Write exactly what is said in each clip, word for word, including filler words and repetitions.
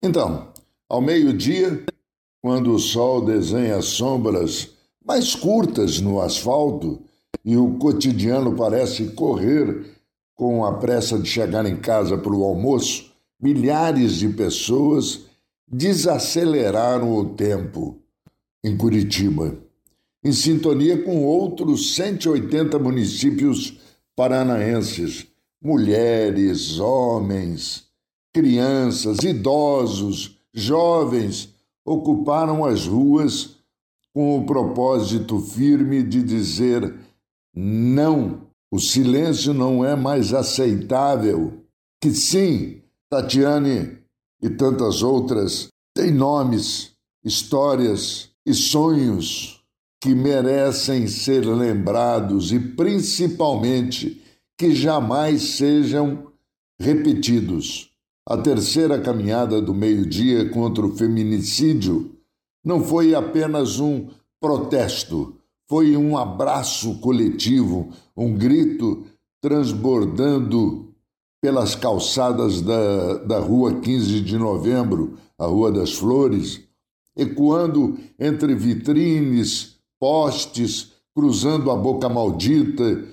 Então, ao meio-dia, quando o sol desenha sombras mais curtas no asfalto e o cotidiano parece correr com a pressa de chegar em casa para o almoço, milhares de pessoas desaceleraram o tempo em Curitiba, em sintonia com outros cento e oitenta municípios paranaenses. Mulheres, homens, crianças, idosos, jovens ocuparam as ruas com o propósito firme de dizer não. O silêncio não é mais aceitável. Que sim, Tatiane e tantas outras têm nomes, histórias e sonhos que merecem ser lembrados e, principalmente, que jamais sejam repetidos. A terceira caminhada do meio-dia contra o feminicídio não foi apenas um protesto, foi um abraço coletivo, um grito transbordando pelas calçadas da, da Rua quinze de Novembro, a Rua das Flores, ecoando entre vitrines, postes, cruzando a Boca Maldita,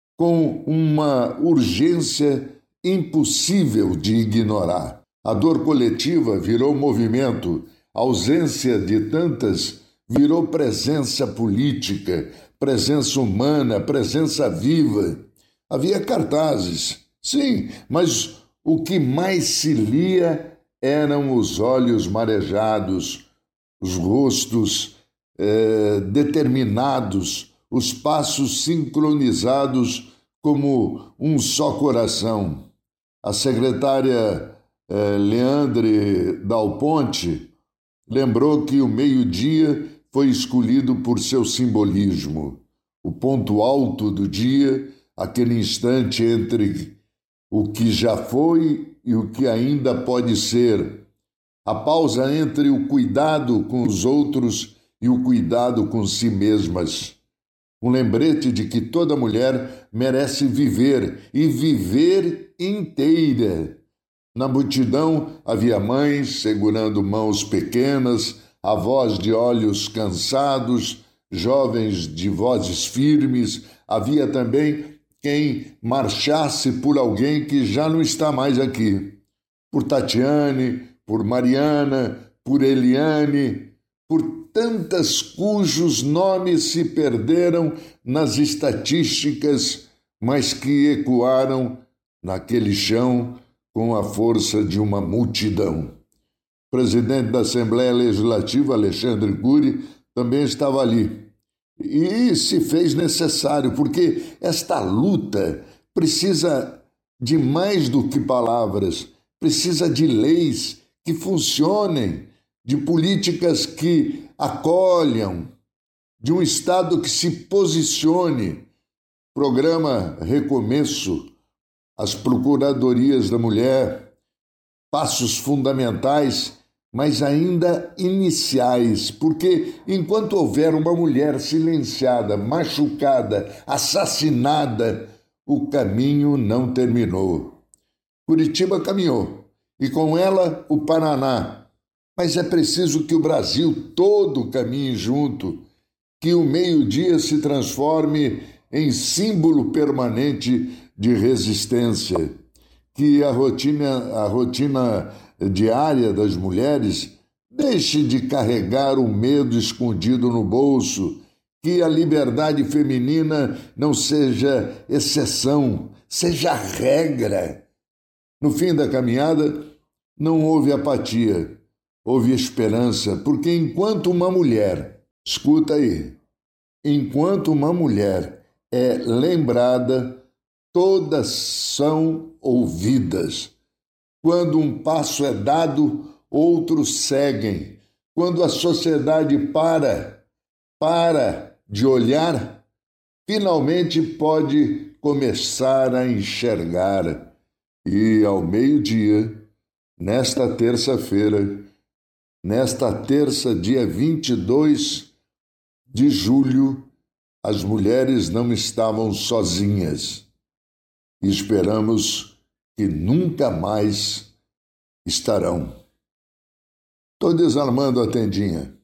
com uma urgência impossível de ignorar. A dor coletiva virou movimento, a ausência de tantas virou presença política, presença humana, presença viva. Havia cartazes, sim, mas o que mais se lia eram os olhos marejados, os rostos eh, determinados, os passos sincronizados como um só coração. A secretária eh, Leandre Dal Ponte lembrou que o meio-dia foi escolhido por seu simbolismo. O ponto alto do dia, aquele instante entre o que já foi e o que ainda pode ser. A pausa entre o cuidado com os outros e o cuidado com si mesmas. Um lembrete de que toda mulher merece viver e viver inteira. Na multidão havia mães segurando mãos pequenas, avós de olhos cansados, jovens de vozes firmes. Havia também quem marchasse por alguém que já não está mais aqui. Por Tatiane, por Mariana, por Eliane, por tantas cujos nomes se perderam nas estatísticas, mas que ecoaram naquele chão com a força de uma multidão. O presidente da Assembleia Legislativa, Alexandre Cury, também estava ali. E se fez necessário, porque esta luta precisa de mais do que palavras, precisa de leis que funcionem, de políticas que acolham, de um Estado que se posicione. Programa Recomeço, as Procuradorias da Mulher, passos fundamentais, mas ainda iniciais, porque enquanto houver uma mulher silenciada, machucada, assassinada, o caminho não terminou. Curitiba caminhou, e com ela o Paraná. Mas é preciso que o Brasil todo caminhe junto, que o meio-dia se transforme em símbolo permanente de resistência, que a rotina, a rotina diária das mulheres deixe de carregar o medo escondido no bolso, que a liberdade feminina não seja exceção, seja regra. No fim da caminhada, não houve apatia, houve esperança, porque enquanto uma mulher, escuta aí, enquanto uma mulher é lembrada, todas são ouvidas. Quando um passo é dado, outros seguem. Quando a sociedade para, para de olhar, finalmente pode começar a enxergar. E ao meio-dia, nesta terça-feira, nesta terça, dia vinte e dois de julho, as mulheres não estavam sozinhas. E esperamos que nunca mais estarão. Tô desarmando a tendinha.